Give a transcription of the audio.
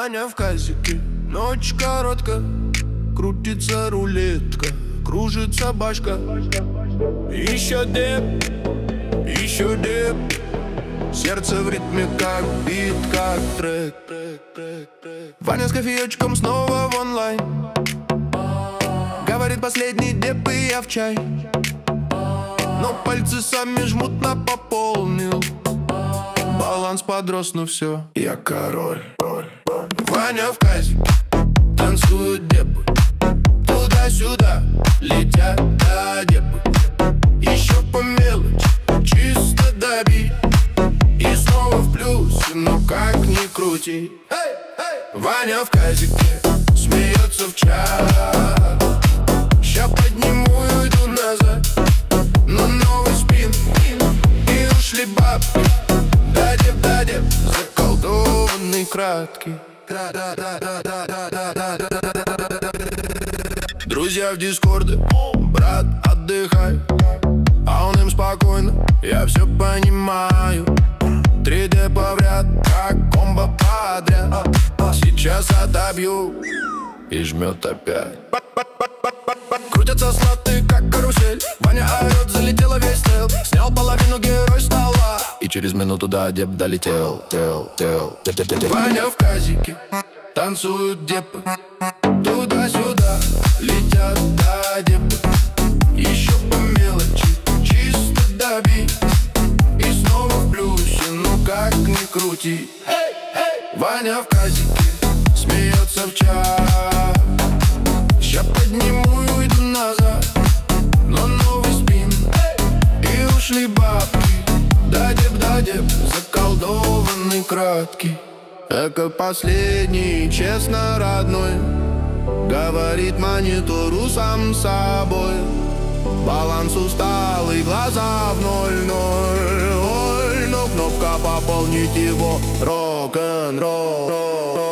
Ваня в казике, ночь короткая, крутится рулетка, кружится башка. Еще деп, сердце в ритме как бит, как трек. Ваня с кофеечком снова в онлайн, говорит последний деп и я в чай. Но пальцы сами жмут на пополнил, баланс подрос, ну все, я король. Ваня в казике, танцуют депы, туда-сюда летят до депы. Еще по мелочи, чисто добить, и снова в плюсе, ну как ни крути. Ваня в казике, смеется в чат. Ща подниму и уйду назад, но новый спин, и ушли бабки. Да-деп, заколдованный краткий. Друзья в дискорде, брат, отдыхай, а он им спокойно, я все понимаю. 3D повряд, как комбо подряд. Сейчас отобью и жмет опять. Крутятся слоты, как карусель. Ваня орет, залетела весь тел. Снял половину, герой стола, и через минуту до деп долетел. Ваня в казике, танцуют депы, туда-сюда летят до депы. Еще по мелочи, чисто добить, и снова в плюсе, ну как ни крути. Ваня в казике, смеется в чат. Ща подниму и уйду назад, но новый спин, и ушли бабки. Да-деп, заколдованный краткий. Эко последний, честно родной, говорит монитору сам собой. Баланс усталый, глаза в 0-0. Ой, но кнопка пополнить его рок-н-ролл.